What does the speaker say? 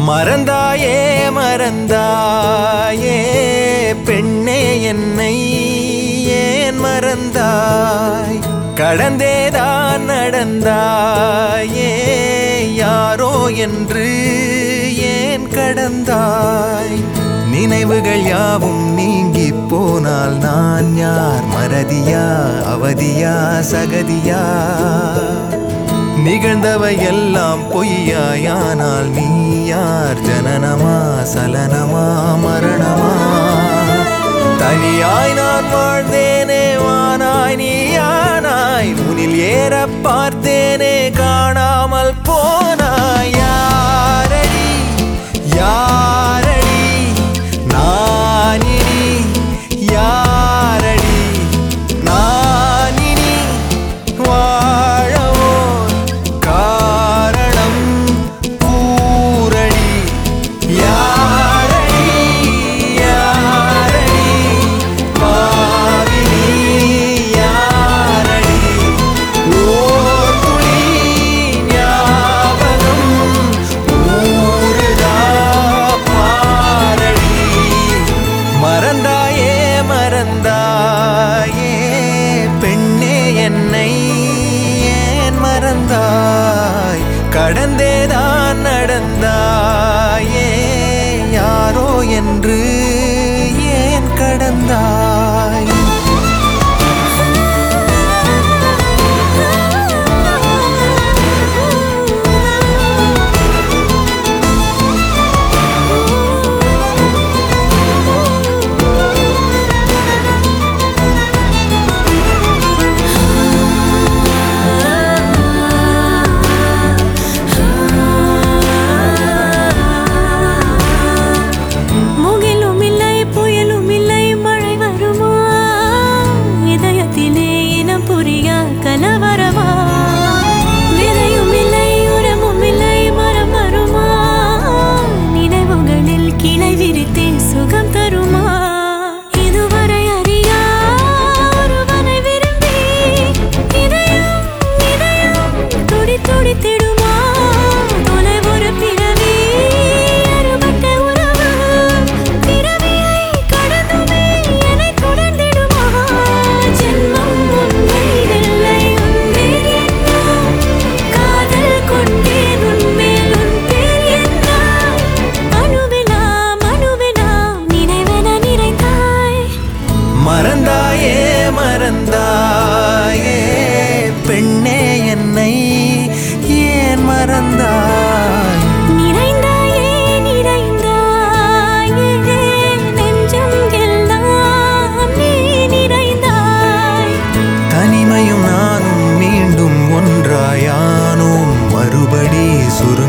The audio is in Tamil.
மறந்தாயே மறந்தாயே பெண்ணே என்னை ஏன் மறந்தாய் கடந்தேதான் நடந்தாயே யாரோ என்று ஏன் கடந்தாய் நினைவுகள் யாவும் நீங்கி போனால் நான் யார் மறதியா அவதியா சகதியா நிகழ்ந்தவை எல்லாம் பொய்யாயானால் நீ யார் ஜனனமா சலனமா மரணமா தனியாய் நான் வாழ்ந்தேனே வானாய் நீயானாய் உனில் ஏற பார்த்தேனே காணாமல் போனாய் யாரடி யாரடி நானினி யாரடி நானினி வாழவோ காரணம் கூரடி யாரடி யாரடி பாவினி யாரடி ஓர் துளி ஞாபகம் ஊறுதா பாரடி மறந்தாயே மறந்தாயே பெண்ணே என்னை ஏன் மறந்தாய் கடந்தேதான் நடந்தாயே யாரோ என்று ஏன் கடந்தாய் மறந்தாயே மறந்தாயே பெண்ணே என்னை ஏன் மறந்தாய் நிறைந்தாயே நிறைந்தாயே நெஞ்சம் எல்லாம் நீ நிறைந்தாய் தனிமையும் நானும் மீண்டும் ஒன்றாயானோம் மறுபடி சுரு